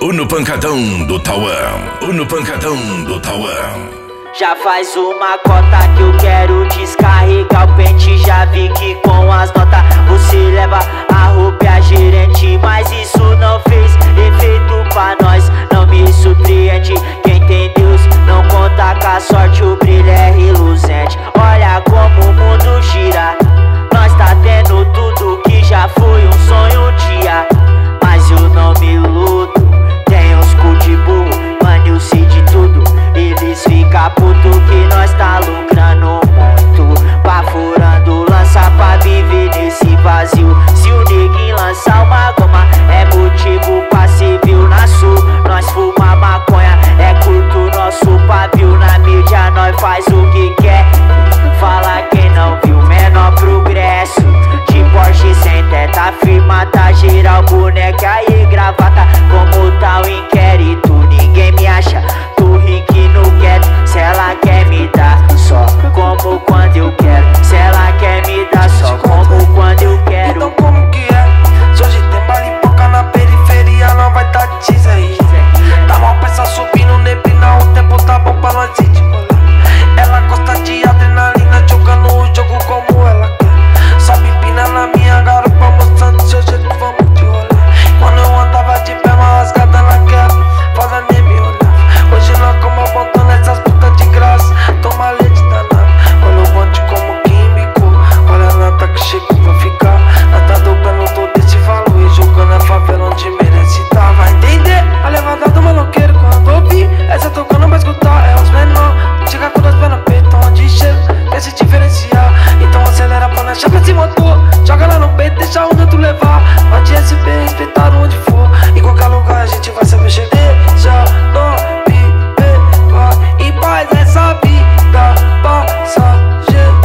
no pancadão do Tauã, no pancadão do Tauã. Já faz uma cota que eu quero descarregar o pente. Já vi que com as notas você leva a roupa e a gerente, mas isso não fez efeito pra nós, não me surpreende. Quem tem Deus não conta com a sorte, o brilho é reluzente. Olha como o mundo gira, nós tá tendo tudo que já foi um sonho um dia. Mas eu não me iludo, tem uns cu de burro, mano, eu sei de tudo. Eles ficam puto que nós tá lucrando muito, baforando lança pra viver nesse vazio. Se o neguinho lançar uma goma é motivo pra ser viu na sul. Nós fuma maconha, é curto nosso pavio. Na mídia nós faz o que quer, fala quem não viu menor progresso. De Porsche sem teta, firma tá geral, boneca e gravata. Como tá o inquérito, ninguém me acha. Tô rico no quieto, se ela quer me dar só como quando eu quero. Se ela quer me dar só como quando eu quero. Então como que é? Se hoje tem baile e boca na periferia, não vai tá teaser aí. Tá mal peça subindo neblina, o tempo tá bom pra nós ir de rolê. Ela gosta de adrenalina, jogando o jogo como ela quer. Sobe pina na minha garupa, mostrando seu jeito, vamos de rolê. Quando eu andava de pé, uma rasgada ela quer, fala nem me olhava. Hoje nós como abandona essas putas de graça, toma leite danado. Olha o bonde como químico, olha a nata que chegou pra ficar. Nós tá dobrando todo esse valor e jogando a favela onde merece tá. Vai entender a levada do maloqueiro quando ouvir essa tocando pra escutar. É os menor, chega com dois pés no peito, onde chega, quer se diferenciar. Então acelera pra nós, chapa esse motor, joga lá no peito, deixa o neto levar. Pode SP, respeitar onde for, em qualquer lugar a gente vai saber chegar. Já não viver, vai em paz essa vida passageira.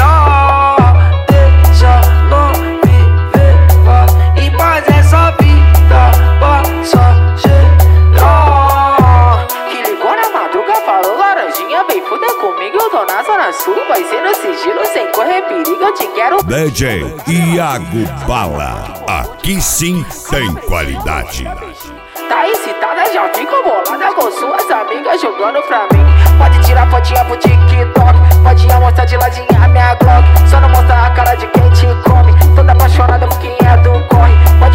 Deixa não viver, vai em paz essa vida passageira. Que ligou na madruga, falou laranjinha, vem fuder comigo, eu tô na zona sul. Vai ser no sigilo, sem correr perigo, eu te quero. DJ Iago Bala, aqui sim tem qualidade. Tá excitada, já fico bolada com suas amigas jogando pra mim. Pode tirar fotinha pro TikTok, pode mostrar de ladinha a minha Glock. Só não mostra a cara de quem te come, toda apaixonada por quem é do corre.